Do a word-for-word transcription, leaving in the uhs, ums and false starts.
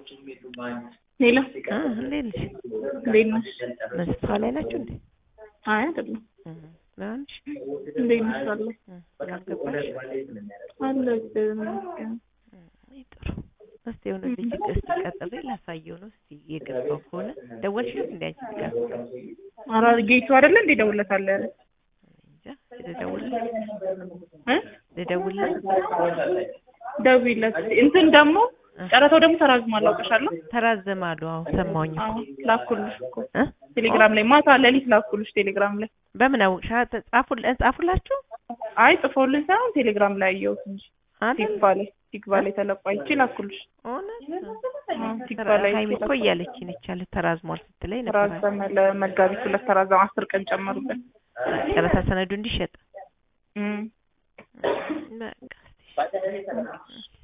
ሌላ እንዴት እንዴት ነሽ? መስፋ ላይ ናችሁ እንዴ? አይ አይደለም። ማንሽ እንዴት ነሽ? አለ ያልገባሽ አለ ጥሩ። እስቲ የሆነ ልጅ እስቲ ቀጥሬ ላሳየው ነው። እስቲ የገባው ከሆነ ደወልሽ እንዴ? አንቺ ጋር ኧረ ጌቱ አይደለ እንዴ ደውለታለሁ ያለ እንጃ ልደውልልህ እ ልደውልልህ ደውይለት። እንትን ደግሞ ጨረታው ደግሞ ተራዝሟል አውቀሻለሁ። ተራዘማሉ። አዎ ሰማሁኝ እኮ አዎ ላኩልሽ እኮ እ ቴሌግራም ላይ ማታ ለሊት ላኩልሽ ቴሌግራም ላይ። በምን አውቅሽ? ጻፉል ጻፉላችሁ? አይ ጽፎልኝ ሳይሆን ቴሌግራም ላይ አየሁት እንጂ አይደል? ቲክቫ ላይ ቲክቫ ላይ ተለቋይቼ ላኩልሽ። እውነት ቲክቫ ላይ ሃይሚ እኮ እያለችኝ ነች አለ ተራዝሟል ስትለኝ ነበር። ተራዘመ ለመጋቢት ሁለት ተራዘመ አስር ቀን ጨመሩበት ጨረታ ሰነዱ እንዲሸጥ እም በቃ